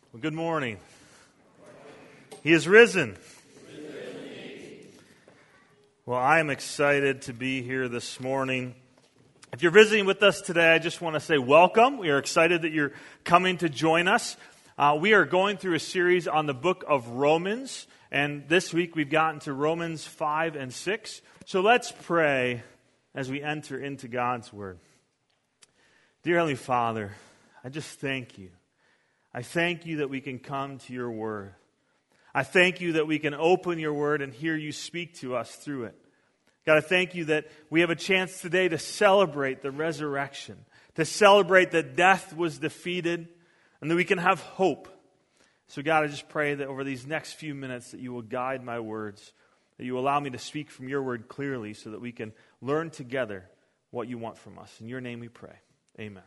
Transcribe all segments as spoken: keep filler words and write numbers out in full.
Well, good morning. He is risen. Well, I am excited to be here this morning. If you're visiting with us today, I just want to say welcome. We are excited that you're coming to join us. Uh, we are going through a series on the book of Romans, and this week we've gotten to Romans five and six. So let's pray as we enter into God's Word. Dear Heavenly Father, I just thank you. I thank you that we can come to your Word. I thank you that we can open your Word and hear you speak to us through it. God, I thank you that we have a chance today to celebrate the resurrection, to celebrate that death was defeated, and that we can have hope. So God, I just pray that over these next few minutes that you will guide my words, that you allow me to speak from your Word clearly so that we can learn together what you want from us. In your name we pray. Amen.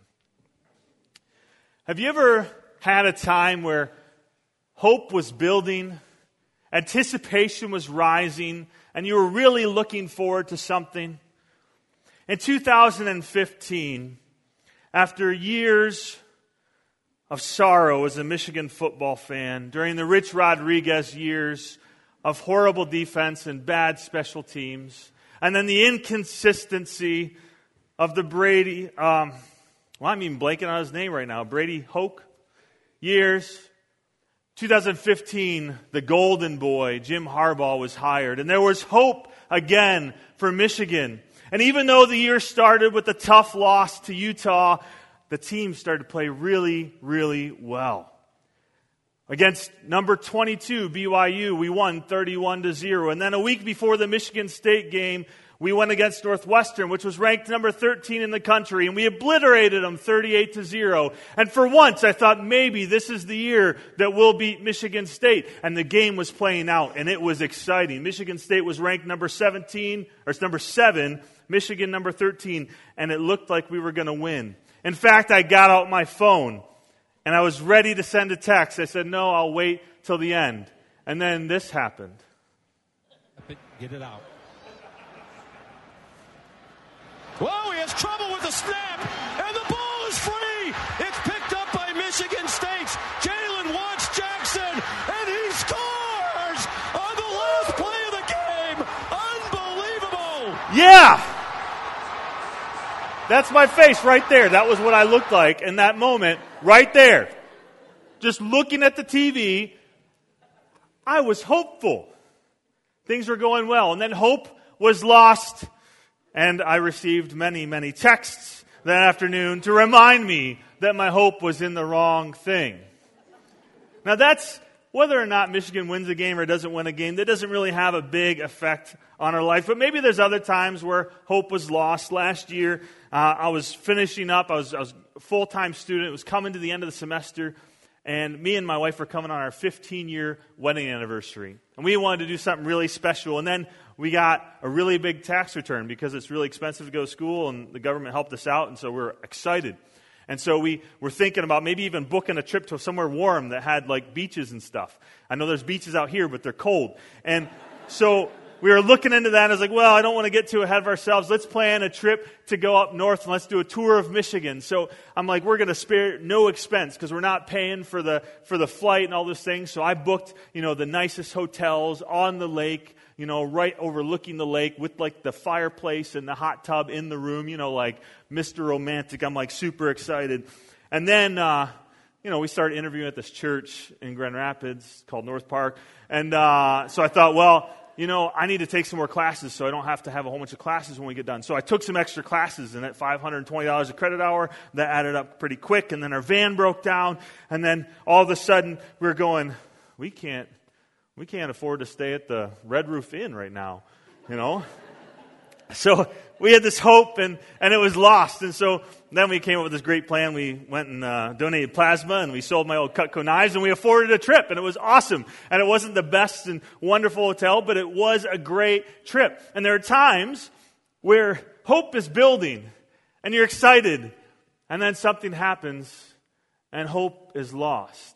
Have you ever had a time where hope was building, anticipation was rising, and you were really looking forward to something? In two thousand fifteen, after years of sorrow as a Michigan football fan, during the Rich Rodriguez years of horrible defense and bad special teams, and then the inconsistency of the Brady, um, well, I'm even blanking on his name right now, Brady Hoke years, two thousand fifteen, the golden boy, Jim Harbaugh, was hired. And there was hope again for Michigan. And even though the year started with a tough loss to Utah, the team started to play really, really well. Against number twenty-two, B Y U, we won thirty-one to zero. And then a week before the Michigan State game, we went against Northwestern, which was ranked number thirteen in the country, and we obliterated them thirty-eight to zero. And for once, I thought maybe this is the year that we'll beat Michigan State. And the game was playing out, and it was exciting. Michigan State was ranked number seventeen, or it's number seven, Michigan number thirteen, and it looked like we were going to win. In fact, I got out my phone, and I was ready to send a text. I said, no, I'll wait till the end. And then this happened. Get it out. Whoa, he has trouble with the snap, and the ball is free. It's picked up by Michigan State's Jalen Watts Jackson, and he scores on the last play of the game. Unbelievable. Yeah. That's my face right there. That was what I looked like in that moment right there. Just looking at the T V, I was hopeful. Things were going well, and then hope was lost. And I received many, many texts that afternoon to remind me that my hope was in the wrong thing. Now that's, whether or not Michigan wins a game or doesn't win a game, that doesn't really have a big effect on our life. But maybe there's other times where hope was lost. Last year, uh, I was finishing up. I was, I was a full-time student. It was coming to the end of the semester. And me and my wife were coming on our fifteen-year wedding anniversary. And we wanted to do something really special. And then we got a really big tax return because it's really expensive to go to school, and the government helped us out, and so we're excited. And so we were thinking about maybe even booking a trip to somewhere warm that had like beaches and stuff. I know there's beaches out here, but they're cold. And so we were looking into that, and I was like, well, I don't want to get too ahead of ourselves. Let's plan a trip to go up north, and let's do a tour of Michigan. So I'm like, we're going to spare no expense because we're not paying for the for the flight and all those things. So I booked, you know, the nicest hotels on the lake, you know, right overlooking the lake with like the fireplace and the hot tub in the room, you know, like Mister Romantic. I'm like super excited. And then, uh, you know, we started interviewing at this church in Grand Rapids called North Park. And uh, so I thought, well, you know, I need to take some more classes so I don't have to have a whole bunch of classes when we get done. So I took some extra classes, and at five hundred twenty dollars a credit hour, that added up pretty quick. And then our van broke down, and then all of a sudden we were going, we can't, we can't afford to stay at the Red Roof Inn right now, you know. So we had this hope, and, and it was lost. And so then we came up with this great plan. We went and uh, donated plasma, and we sold my old Cutco knives, and we afforded a trip, and it was awesome. And it wasn't the best and wonderful hotel, but it was a great trip. And there are times where hope is building, and you're excited, and then something happens, and hope is lost.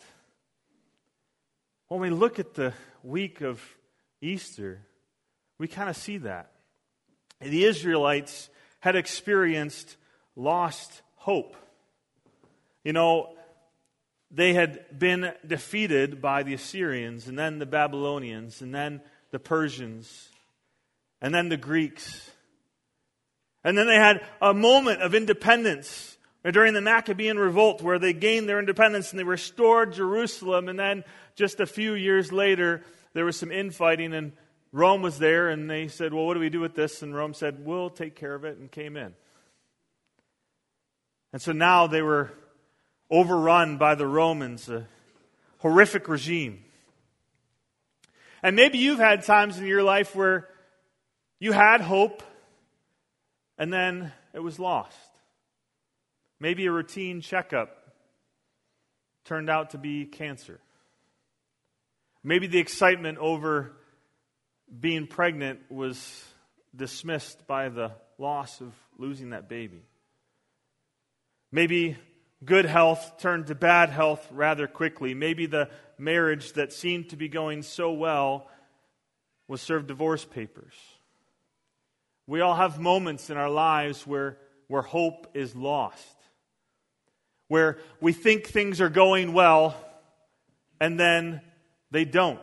When we look at the week of Easter, we kind of see that. The Israelites had experienced lost hope. You know, they had been defeated by the Assyrians, and then the Babylonians, and then the Persians, and then the Greeks. And then they had a moment of independence during the Maccabean revolt where they gained their independence and they restored Jerusalem. And then just a few years later, there was some infighting and Rome was there and they said, well, what do we do with this? And Rome said, we'll take care of it, and came in. And so now they were overrun by the Romans, a horrific regime. And maybe you've had times in your life where you had hope and then it was lost. Maybe a routine checkup turned out to be cancer. Maybe the excitement over being pregnant was dismissed by the loss of losing that baby. Maybe good health turned to bad health rather quickly. Maybe the marriage that seemed to be going so well was served divorce papers. We all have moments in our lives where, where hope is lost. Where we think things are going well, and then they don't.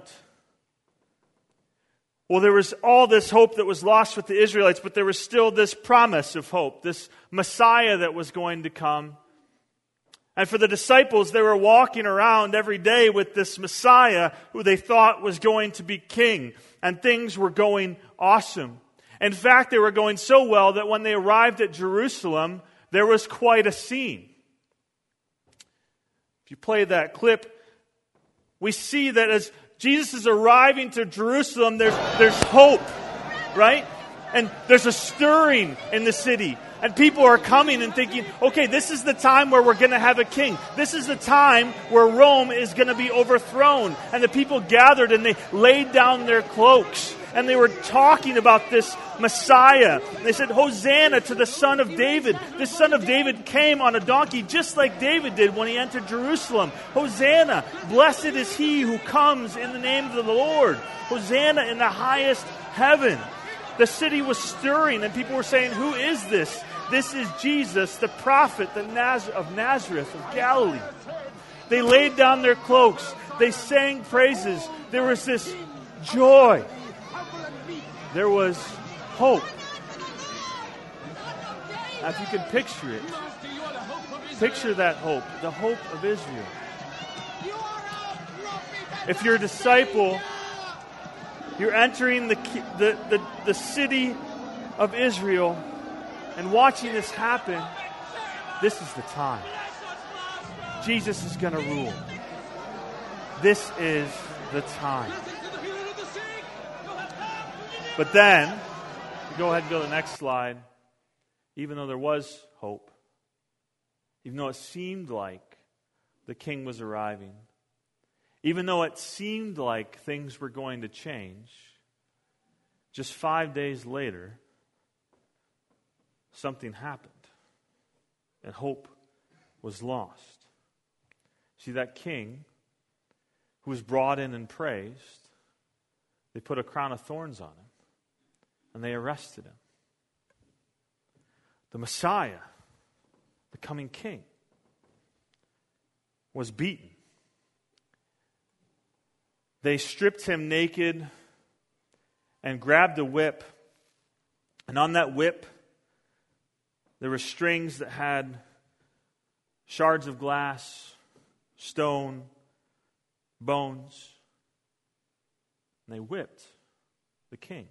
Well, there was all this hope that was lost with the Israelites, but there was still this promise of hope, this Messiah that was going to come. And for the disciples, they were walking around every day with this Messiah who they thought was going to be king. And things were going awesome. In fact, they were going so well that when they arrived at Jerusalem, there was quite a scene. If you play that clip, we see that as Jesus is arriving to Jerusalem, there's, there's hope, right? And there's a stirring in the city. And people are coming and thinking, okay, this is the time where we're going to have a king. This is the time where Rome is going to be overthrown. And the people gathered and they laid down their cloaks. And they were talking about this Messiah. And they said, Hosanna to the Son of David. This Son of David came on a donkey just like David did when he entered Jerusalem. Hosanna, blessed is he who comes in the name of the Lord. Hosanna in the highest heaven. The city was stirring and people were saying, who is this? This is Jesus, the prophet the Naz- of Nazareth of Galilee. They laid down their cloaks. They sang praises. There was this joy. There was hope. Now, if you can picture it, picture that hope, the hope of Israel. If you're a disciple, you're entering the, the, the, the city of Israel and watching this happen, this is the time. Jesus is going to rule. This is the time. But then, go ahead and go to the next slide. Even though there was hope, even though it seemed like the king was arriving, even though it seemed like things were going to change, just five days later, something happened. And hope was lost. See, that king who was brought in and praised, they put a crown of thorns on him. And they arrested him. The Messiah, the coming king, was beaten. They stripped him naked and grabbed a whip. And on that whip, there were strings that had shards of glass, stone, bones. And they whipped the king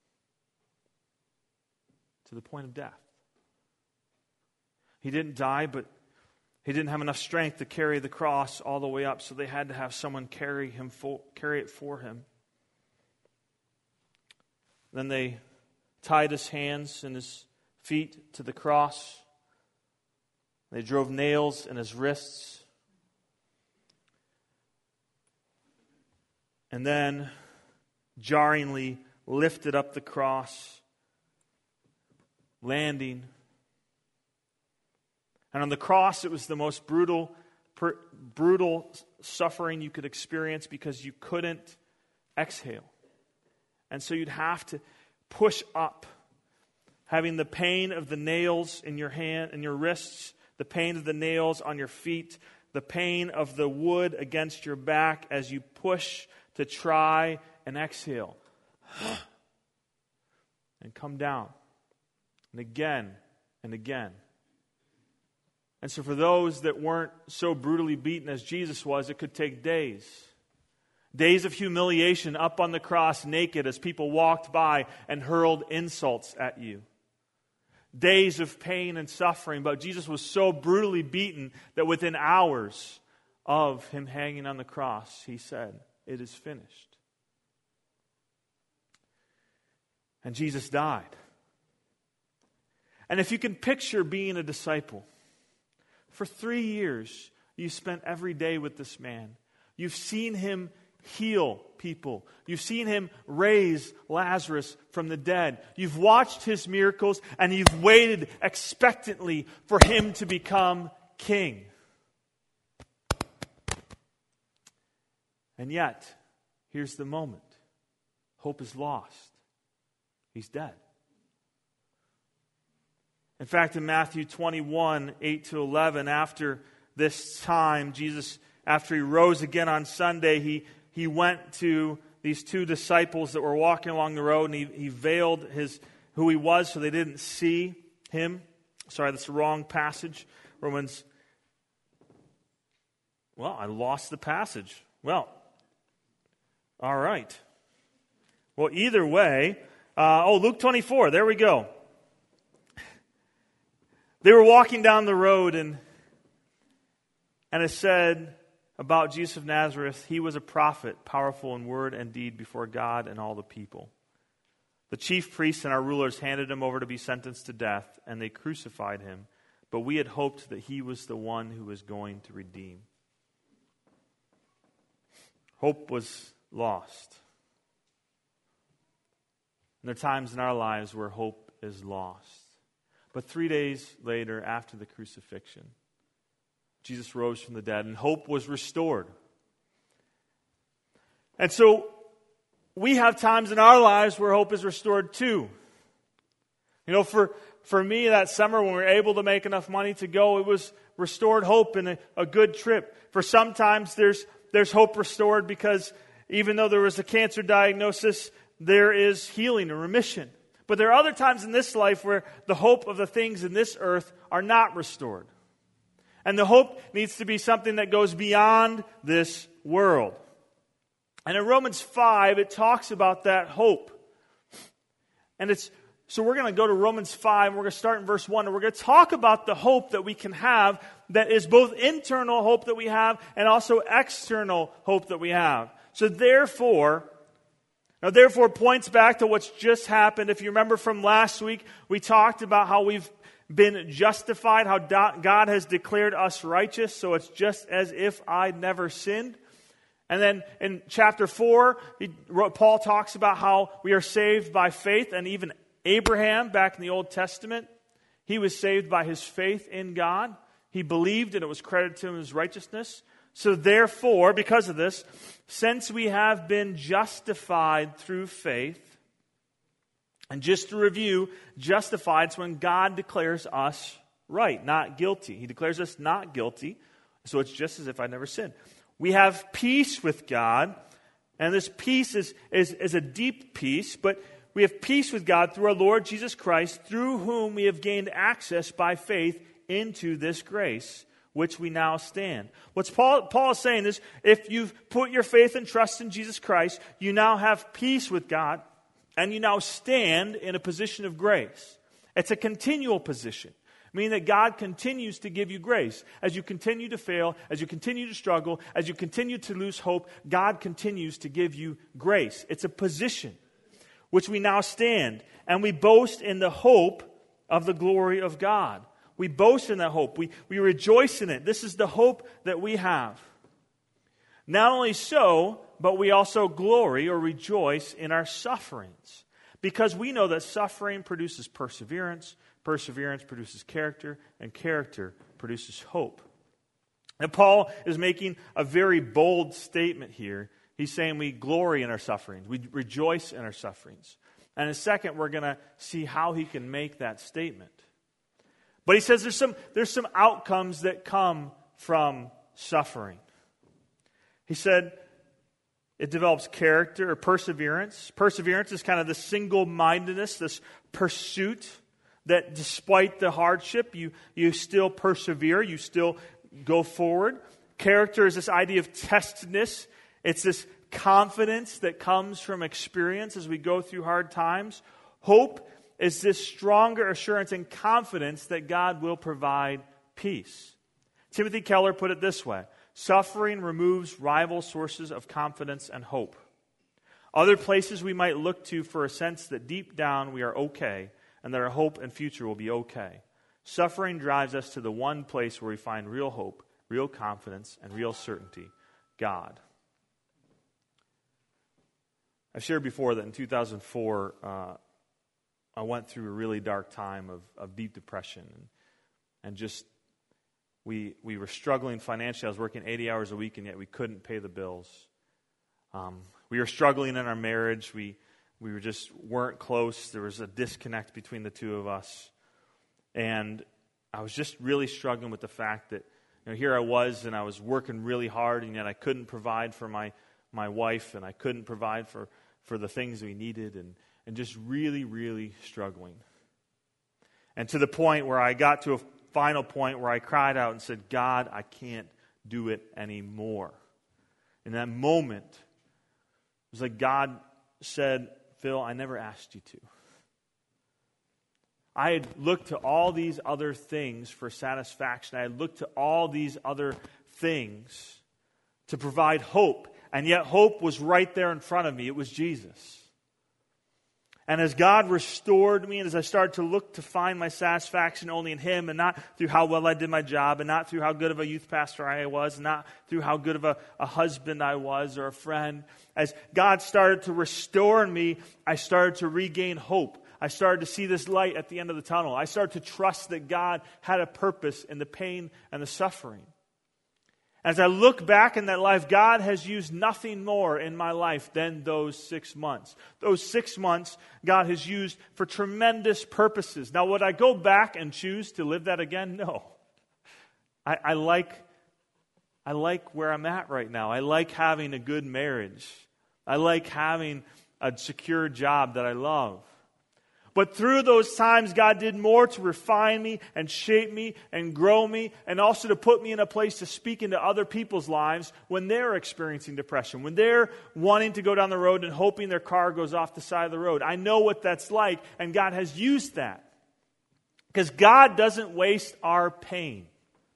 to the point of death. He didn't die, but he didn't have enough strength to carry the cross all the way up, so they had to have someone carry him for, carry it for him. Then they tied his hands and his feet to the cross. They drove nails in his wrists. And then jarringly lifted up the cross, landing. And on the cross, it was the most brutal, per, brutal suffering you could experience because you couldn't exhale. And so you'd have to push up, having the pain of the nails in your hand, in your wrists, the pain of the nails on your feet, the pain of the wood against your back as you push to try and exhale. And come down. And again and again. And so for those that weren't so brutally beaten as Jesus was, it could take days. Days of humiliation up on the cross naked as people walked by and hurled insults at you. Days of pain and suffering, but Jesus was so brutally beaten that within hours of him hanging on the cross, he said, "It is finished." And Jesus died. And if you can picture being a disciple, for three years you spent every day with this man. You've seen him heal people. You've seen him raise Lazarus from the dead. You've watched his miracles, and you've waited expectantly for him to become king. And yet, here's the moment. Hope is lost. He's dead. In fact, in Matthew twenty-one, eight to eleven, after this time, Jesus, after he rose again on Sunday, he He went to these two disciples that were walking along the road, and he, he veiled his who he was so they didn't see him. Sorry, that's the wrong passage. Romans. Well, I lost the passage. Well, all right. Well, either way, uh, oh, Luke twenty-four, there we go. They were walking down the road, and and it said about Jesus of Nazareth, he was a prophet, powerful in word and deed before God and all the people. The chief priests and our rulers handed him over to be sentenced to death, and they crucified him. But we had hoped that he was the one who was going to redeem. Hope was lost. And there are times in our lives where hope is lost. But three days later, after the crucifixion, Jesus rose from the dead, and hope was restored. And so, we have times in our lives where hope is restored too. You know, for, for me that summer when we were able to make enough money to go, it was restored hope and a, a good trip. For sometimes there's there's hope restored because even though there was a cancer diagnosis, there is healing and remission. But there are other times in this life where the hope of the things in this earth are not restored. And the hope needs to be something that goes beyond this world. And in Romans five, it talks about that hope. And it's so we're going to go to Romans five, and we're going to start in verse one, and we're going to talk about the hope that we can have that is both internal hope that we have and also external hope that we have. So therefore, now therefore points back to what's just happened. If you remember from last week, we talked about how we've been justified, how God has declared us righteous, so it's just as if I'd never sinned. And then in chapter four, he, Paul talks about how we are saved by faith, and even Abraham, back in the Old Testament, he was saved by his faith in God. He believed, and it was credited to him as righteousness. So therefore, because of this, since we have been justified through faith, and just to review, justified is when God declares us right, not guilty. He declares us not guilty, so it's just as if I never sinned. We have peace with God, and this peace is, is, is a deep peace, but we have peace with God through our Lord Jesus Christ, through whom we have gained access by faith into this grace, which we now stand. What Paul, Paul is saying is, if you've put your faith and trust in Jesus Christ, you now have peace with God, and you now stand in a position of grace. It's a continual position, meaning that God continues to give you grace. As you continue to fail, as you continue to struggle, as you continue to lose hope, God continues to give you grace. It's a position which we now stand, and we boast in the hope of the glory of God. We boast in that hope. We, we rejoice in it. This is the hope that we have. Not only so, but we also glory or rejoice in our sufferings, because we know that suffering produces perseverance, perseverance produces character, and character produces hope. And Paul is making a very bold statement here. He's saying we glory in our sufferings. We rejoice in our sufferings. And in a second, we're going to see how he can make that statement. But he says there's some, there's some outcomes that come from suffering. He said it develops character or perseverance. Perseverance is kind of the single-mindedness, this pursuit that despite the hardship, you, you still persevere, you still go forward. Character is this idea of testedness. It's this confidence that comes from experience as we go through hard times. Hope is this stronger assurance and confidence that God will provide peace. Timothy Keller put it this way: suffering removes rival sources of confidence and hope. Other places we might look to for a sense that deep down we are okay and that our hope and future will be okay. Suffering drives us to the one place where we find real hope, real confidence, and real certainty: God. I've shared before that in two thousand four, uh, I went through a really dark time of, of deep depression. And, and just, we we were struggling financially. I was working eighty hours a week, and yet we couldn't pay the bills. Um, we were struggling in our marriage. We, we were just weren't close. There was a disconnect between the two of us. And I was just really struggling with the fact that, you know, here I was, and I was working really hard, and yet I couldn't provide for my, my wife, and I couldn't provide for, for the things we needed, and, and just really, really struggling. And to the point where I got to a final point where I cried out and said, God, I can't do it anymore. In that moment, it was like God said, Phil, I never asked you to. I had looked to all these other things for satisfaction. I had looked to all these other things to provide hope. And yet hope was right there in front of me. It was Jesus. And as God restored me, and as I started to look to find my satisfaction only in Him, and not through how well I did my job, and not through how good of a youth pastor I was, and not through how good of a, a husband I was or a friend, as God started to restore me, I started to regain hope. I started to see this light at the end of the tunnel. I started to trust that God had a purpose in the pain and the suffering. As I look back in that life, God has used nothing more in my life than those six months. Those six months God has used for tremendous purposes. Now, would I go back and choose to live that again? No. I, I like, I like where I'm at right now. I like having a good marriage. I like having a secure job that I love. But through those times, God did more to refine me and shape me and grow me, and also to put me in a place to speak into other people's lives when they're experiencing depression, when they're wanting to go down the road and hoping their car goes off the side of the road. I know what that's like, and God has used that. Because God doesn't waste our pain.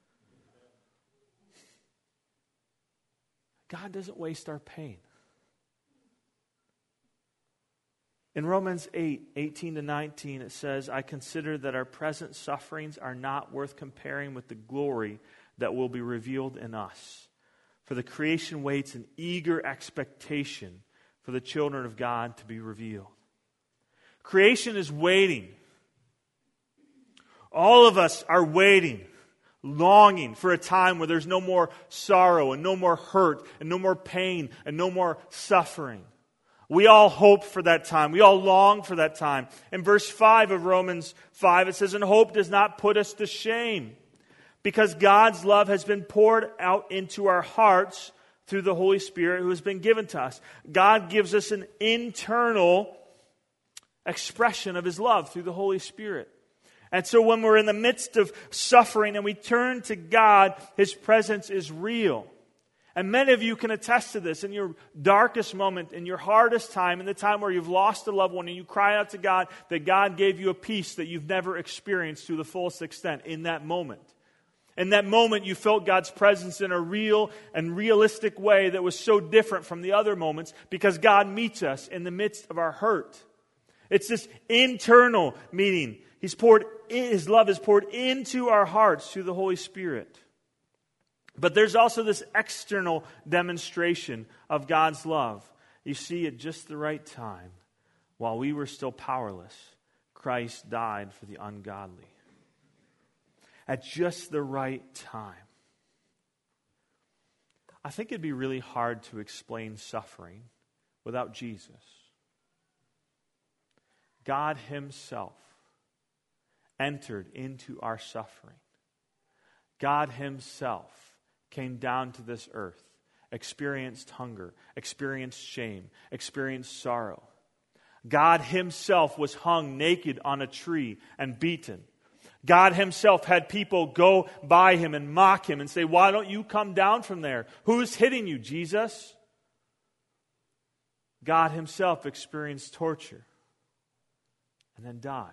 God doesn't waste our pain. In Romans eight, eighteen to nineteen, it says, I consider that our present sufferings are not worth comparing with the glory that will be revealed in us. For the creation waits in eager expectation for the children of God to be revealed. Creation is waiting. All of us are waiting, longing for a time where there's no more sorrow and no more hurt and no more pain and no more suffering. We all hope for that time. We all long for that time. In verse five of Romans five, it says, and hope does not put us to shame, because God's love has been poured out into our hearts through the Holy Spirit who has been given to us. God gives us an internal expression of His love through the Holy Spirit. And so when we're in the midst of suffering and we turn to God, His presence is real. And many of you can attest to this in your darkest moment, in your hardest time, in the time where you've lost a loved one, and you cry out to God that God gave you a peace that you've never experienced to the fullest extent in that moment. In that moment, you felt God's presence in a real and realistic way that was so different from the other moments, because God meets us in the midst of our hurt. It's this internal meeting. He's poured, His love is poured into our hearts through the Holy Spirit. But there's also this external demonstration of God's love. You see, at just the right time, while we were still powerless, Christ died for the ungodly. At just the right time. I think it'd be really hard to explain suffering without Jesus. God Himself entered into our suffering. God Himself came down to this earth, experienced hunger, experienced shame, experienced sorrow. God himself was hung naked on a tree and beaten. God himself had people go by him and mock him and say, why don't you come down from there? Who's hitting you, Jesus? God himself experienced torture and then died.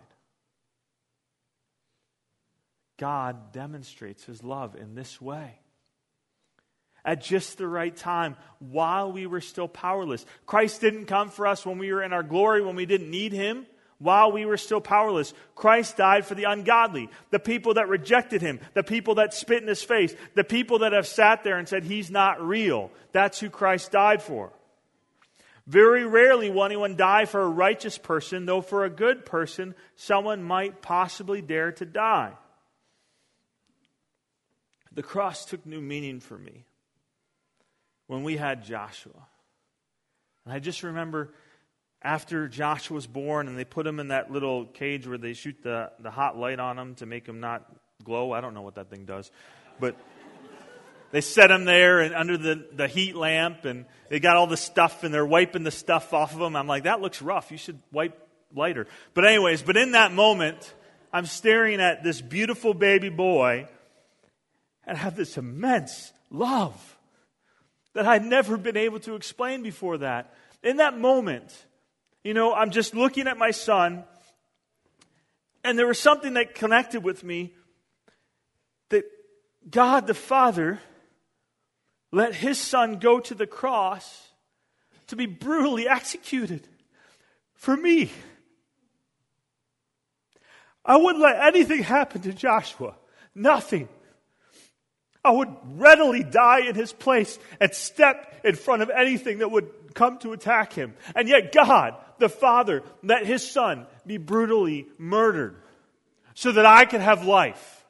God demonstrates his love in this way. At just the right time, while we were still powerless. Christ didn't come for us when we were in our glory, when we didn't need him. While we were still powerless, Christ died for the ungodly, the people that rejected him, the people that spit in his face, the people that have sat there and said he's not real. That's who Christ died for. Very rarely will anyone die for a righteous person, though for a good person, someone might possibly dare to die. The cross took new meaning for me when we had Joshua. And I just remember after Joshua was born and they put him in that little cage where they shoot the, the hot light on him to make him not glow. I don't know what that thing does. But they set him there and under the, the heat lamp and they got all the stuff and they're wiping the stuff off of him. I'm like, that looks rough. You should wipe lighter. But anyways, but in that moment, I'm staring at this beautiful baby boy and I have this immense love that I'd never been able to explain before that. In that moment, you know, I'm just looking at my son, and there was something that connected with me, that God the Father let his son go to the cross to be brutally executed for me. I wouldn't let anything happen to Joshua. Nothing. I would readily die in his place and step in front of anything that would come to attack him. And yet God, the Father, let his son be brutally murdered so that I could have life.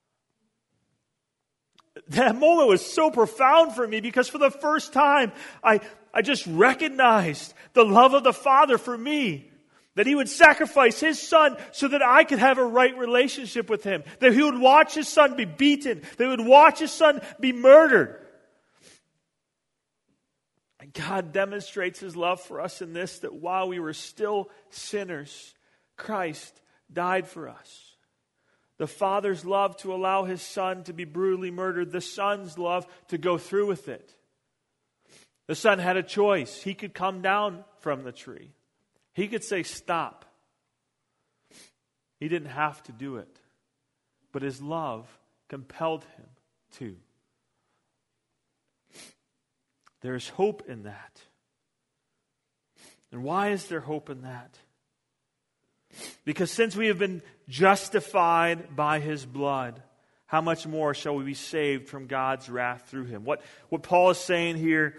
That moment was so profound for me because for the first time, I, I just recognized the love of the Father for me. That he would sacrifice his son so that I could have a right relationship with him. That he would watch his son be beaten. That he would watch his son be murdered. And God demonstrates his love for us in this, that while we were still sinners, Christ died for us. The Father's love to allow his son to be brutally murdered. The Son's love to go through with it. The Son had a choice. He could come down from the tree. He could say, stop. He didn't have to do it. But his love compelled him to. There's hope in that. And why is there hope in that? Because since we have been justified by his blood, how much more shall we be saved from God's wrath through him? What, what Paul is saying here,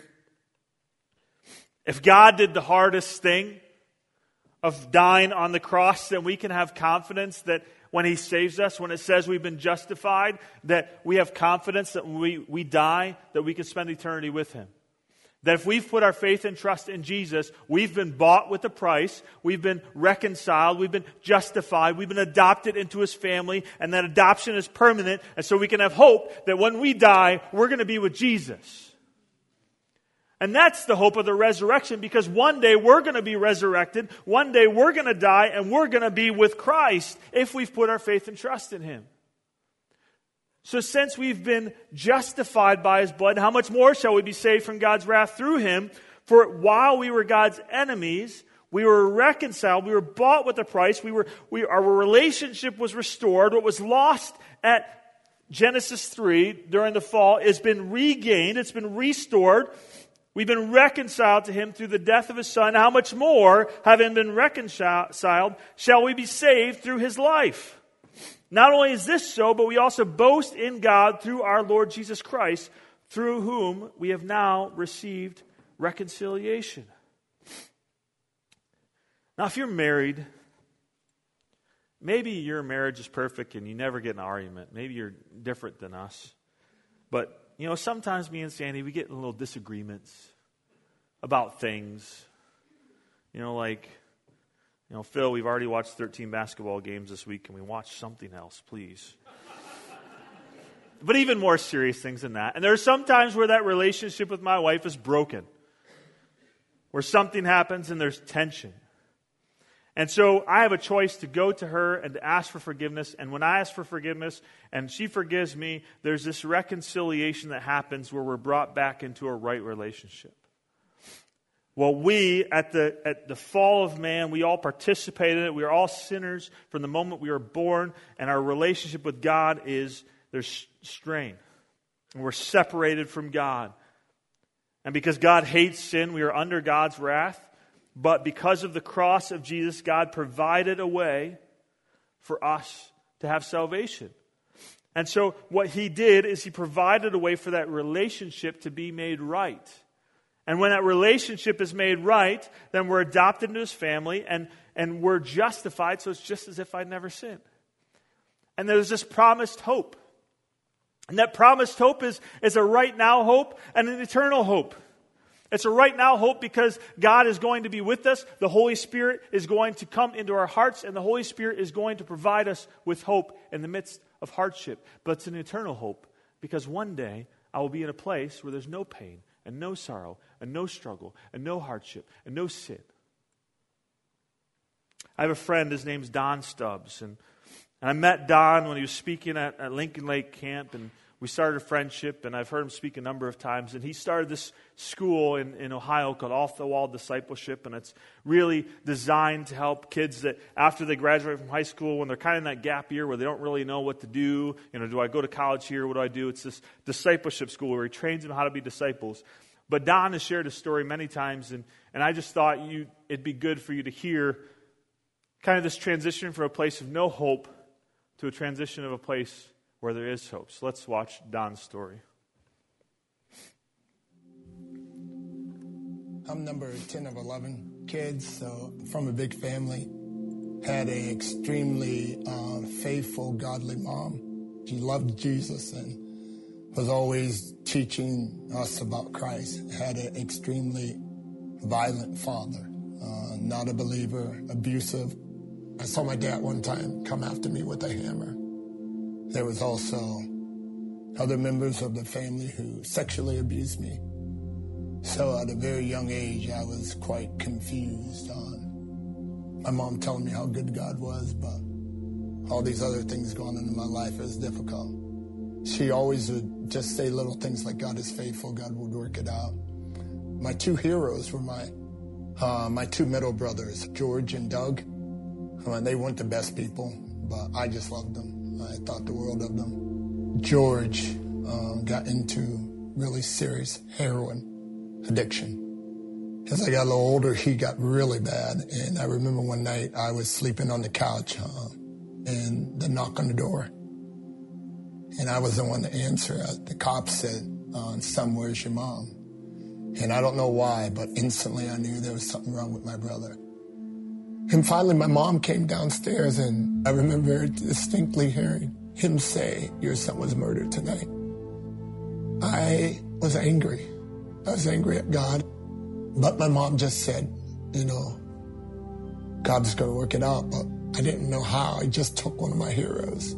if God did the hardest thing, of dying on the cross, then we can have confidence that when he saves us, when it says we've been justified, that we have confidence that when we, we die, that we can spend eternity with him. That if we've put our faith and trust in Jesus, we've been bought with a price, we've been reconciled, we've been justified, we've been adopted into his family, and that adoption is permanent, and so we can have hope that when we die, we're going to be with Jesus. And that's the hope of the resurrection, because one day we're going to be resurrected, one day we're going to die, and we're going to be with Christ if we've put our faith and trust in him. So since we've been justified by his blood, how much more shall we be saved from God's wrath through him? For while we were God's enemies, we were reconciled, we were bought with a price, we were, we, our relationship was restored. What was lost at Genesis three during the fall has been regained, it's been restored. We've been reconciled to him through the death of his son. How much more, having been reconciled, shall we be saved through his life? Not only is this so, but we also boast in God through our Lord Jesus Christ, through whom we have now received reconciliation. Now, if you're married, maybe your marriage is perfect and you never get in an argument. Maybe you're different than us. But you know, sometimes me and Sandy, we get in little disagreements about things. You know, like, you know, Phil, we've already watched thirteen basketball games this week. Can we watch something else, please? But even more serious things than that. And there are some times where that relationship with my wife is broken, where something happens and there's tension. And so I have a choice to go to her and to ask for forgiveness. And when I ask for forgiveness and she forgives me, there's this reconciliation that happens where we're brought back into a right relationship. Well, we, at the at the fall of man, we all participated in it. We are all sinners from the moment we were born. And our relationship with God is, there's strain. And we're separated from God. And because God hates sin, we are under God's wrath. But because of the cross of Jesus, God provided a way for us to have salvation. And so what He did is He provided a way for that relationship to be made right. And when that relationship is made right, then we're adopted into His family and, and we're justified, so it's just as if I'd never sinned. And there's this promised hope. And that promised hope is, is a right now hope and an eternal hope. It's a right now hope because God is going to be with us. The Holy Spirit is going to come into our hearts, and the Holy Spirit is going to provide us with hope in the midst of hardship. But it's an eternal hope because one day I will be in a place where there's no pain and no sorrow and no struggle and no hardship and no sin. I have a friend, his name's Don Stubbs, and, and I met Don when he was speaking at, at Lincoln Lake Camp, and we started a friendship, and I've heard him speak a number of times. And he started this school in, in Ohio called Off the Wall Discipleship, and it's really designed to help kids that after they graduate from high school, when they're kind of in that gap year where they don't really know what to do, you know, do I go to college here? What do I do? It's this discipleship school where he trains them how to be disciples. But Don has shared his story many times, and, and I just thought you it'd be good for you to hear kind of this transition from a place of no hope to a transition of a place where there is hope. So let's watch Don's story. I'm number ten of eleven kids, so from a big family. Had an extremely uh, faithful, godly mom. She loved Jesus and was always teaching us about Christ. Had an extremely violent father, uh, not a believer, abusive. I saw my dad one time come after me with a hammer. There was also other members of the family who sexually abused me. So at a very young age, I was quite confused on my mom telling me how good God was, but all these other things going on in my life is difficult. She always would just say little things like, God is faithful, God will work it out. My two heroes were my uh, my two middle brothers, George and Doug. Uh, they weren't the best people, but I just loved them. I thought the world of them. George uh, got into really serious heroin addiction. As I got a little older, he got really bad. And I remember one night I was sleeping on the couch uh, and the knock on the door. And I was the one to answer. The cop said, uh, son, where's your mom? And I don't know why, but instantly I knew there was something wrong with my brother. And finally, my mom came downstairs, and I remember distinctly hearing him say, your son was murdered tonight. I was angry. I was angry at God. But my mom just said, you know, God's going to work it out. But I didn't know how. I just took one of my heroes.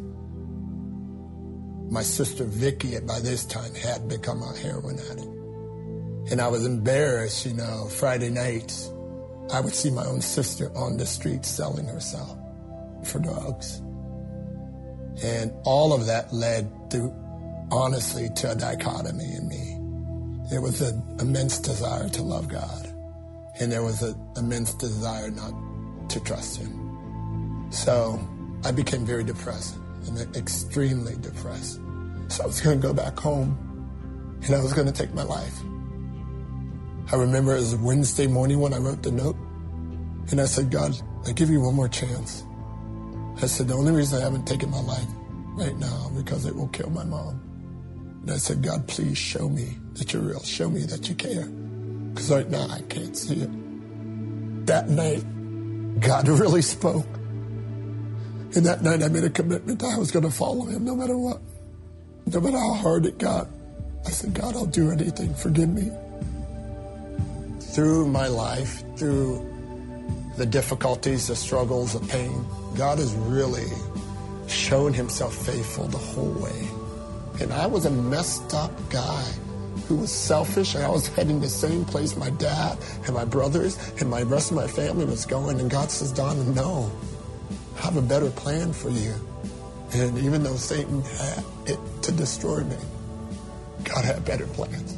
My sister Vicky, by this time, had become a heroin addict. And I was embarrassed, you know, Friday nights. I would see my own sister on the street selling herself for drugs. And all of that led to, honestly, to a dichotomy in me. There was an immense desire to love God, and there was an immense desire not to trust Him. So I became very depressed, and extremely depressed. So I was going to go back home, and I was going to take my life. I remember it was Wednesday morning when I wrote the note, and I said, God, I give you one more chance. I said, the only reason I haven't taken my life right now is because it will kill my mom. And I said, God, please show me that you're real. Show me that you care. Because right now I can't see it. That night, God really spoke. And that night I made a commitment that I was going to follow Him no matter what. No matter how hard it got. I said, God, I'll do anything. Forgive me. Through my life, through the difficulties, the struggles, the pain, God has really shown Himself faithful the whole way. And I was a messed up guy who was selfish, and I was heading the same place my dad and my brothers and my rest of my family was going. And God says, Don, no, I have a better plan for you. And even though Satan had it to destroy me, God had better plans.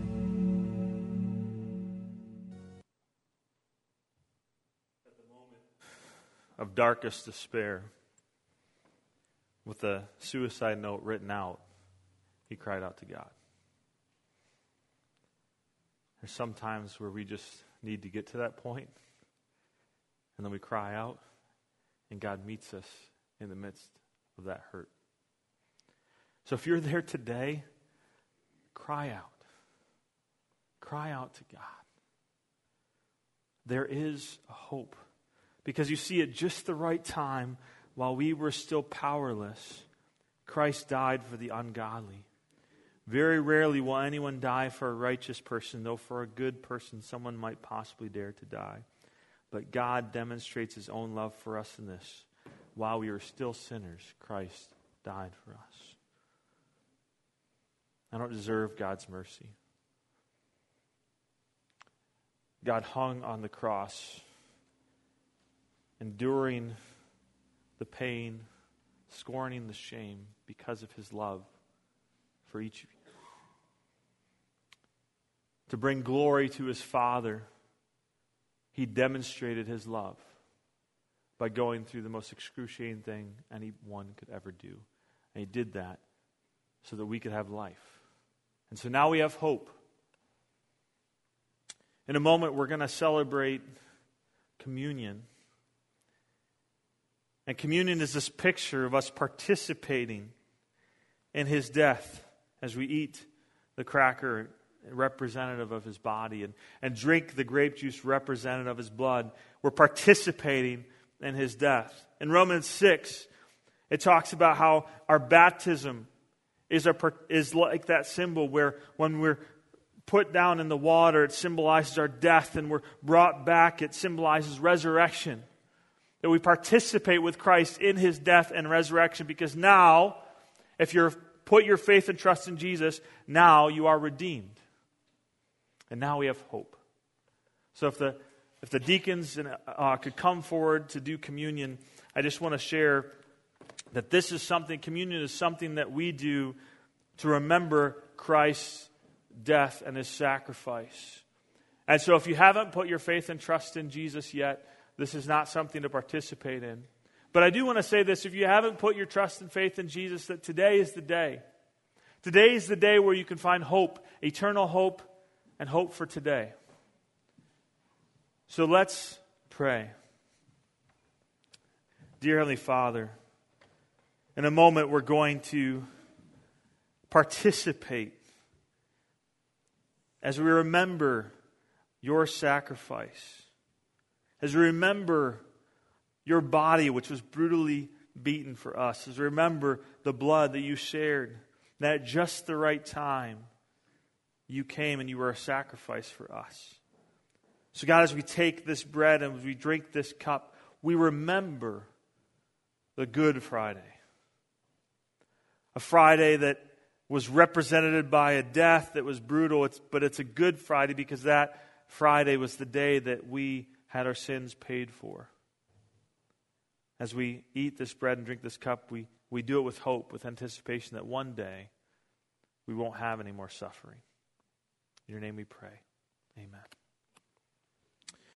At the moment of darkest despair, with a suicide note written out, he cried out to God. There's some times where we just need to get to that point, and then we cry out, and God meets us in the midst of that hurt. So if you're there today, cry out. Cry out to God. There is a hope, because you see, at just the right time, while we were still powerless, Christ died for the ungodly. Very rarely will anyone die for a righteous person, though for a good person someone might possibly dare to die. But God demonstrates his own love for us in this. While we were still sinners, Christ died for us. I don't deserve God's mercy. God hung on the cross, enduring the pain, scorning the shame because of his love for each of you. To bring glory to his Father, he demonstrated his love by going through the most excruciating thing anyone could ever do. And he did that so that we could have life. And so now we have hope. In a moment, we're going to celebrate communion. And communion is this picture of us participating in his death as we eat the cracker representative of his body and, and drink the grape juice representative of his blood. We're participating in his death. In Romans six, it talks about how our baptism is, a, is like that symbol where when we're put down in the water, it symbolizes our death, and we're brought back, it symbolizes resurrection. That we participate with Christ in his death and resurrection, because now, if you're put your faith and trust in Jesus, now you are redeemed. And now we have hope. So if the if the deacons uh, could come forward to do communion, I just want to share that this is something, communion is something that we do to remember Christ's death and his sacrifice. And so if you haven't put your faith and trust in Jesus yet, this is not something to participate in. But I do want to say this, if you haven't put your trust and faith in Jesus, that today is the day. Today is the day where you can find hope, eternal hope, and hope for today. So let's pray. Dear Heavenly Father, in a moment we're going to participate as we remember your sacrifice, as we remember your body which was brutally beaten for us, as we remember the blood that you shared, that at just the right time you came and you were a sacrifice for us. So God, as we take this bread and as we drink this cup, we remember the Good Friday. A Friday that was represented by a death that was brutal, it's, but it's a Good Friday because that Friday was the day that we had our sins paid for. As we eat this bread and drink this cup, we, we do it with hope, with anticipation that one day we won't have any more suffering. In your name we pray. Amen.